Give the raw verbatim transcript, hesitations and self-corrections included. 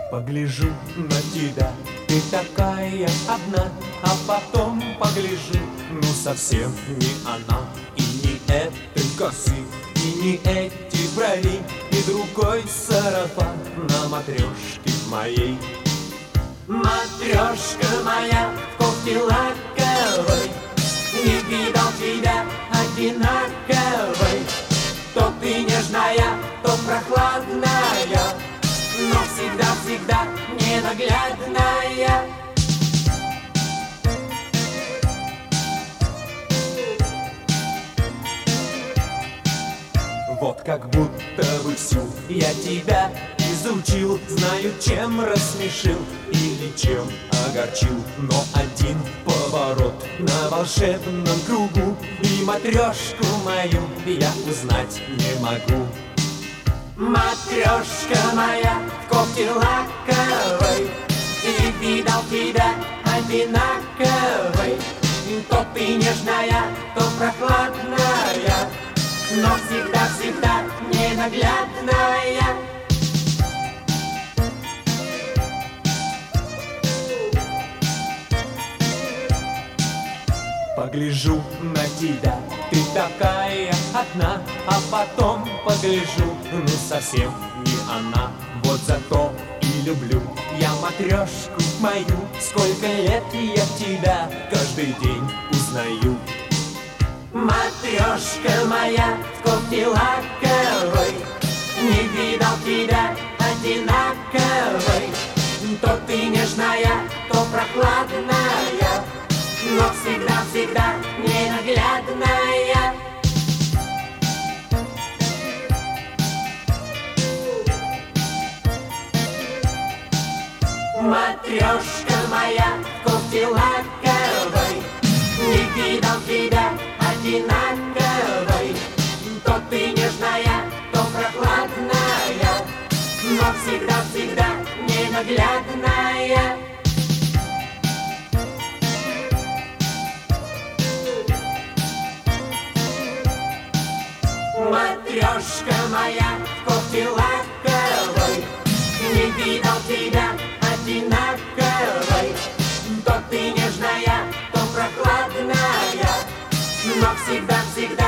Погляжу на тебя, ты такая одна, а потом погляжу, ну совсем не она. И не этой косы, и не эти брови, и другой сарафан на матрешке моей. Матрешка моя в кофте лаковой, не видал тебя одинаковой. То ты нежная, то прохладная, но всегда-всегда ненаглядная. Вот как будто бы всю я тебя изучил, знаю, чем рассмешил или чем огорчил. Но один поворот на волшебном кругу, и матрешку мою я узнать не могу. Матрешка моя в кофте лаковой, не видал тебя одинаковой. То ты нежная, то прохладная, но всегда-всегда ненаглядная. Погляжу на тебя, ты такая одна, а потом погляжу, ну совсем не она. Вот зато и люблю я матрешку мою, сколько лет я тебя каждый день узнаю. Матрешка моя в кофте лаковой, не видал тебя одинаковой. То ты нежная, то прохладная, но всегда-всегда ненаглядная. Матрешка моя в кофте лаковой, не видал тебя одинаковой. То ты нежная, то прохладная, но всегда-всегда ненаглядная. Матрешка моя в кофте лаковой, не видал тебя одинаковой. То ты нежная, то прохладная, но всегда-всегда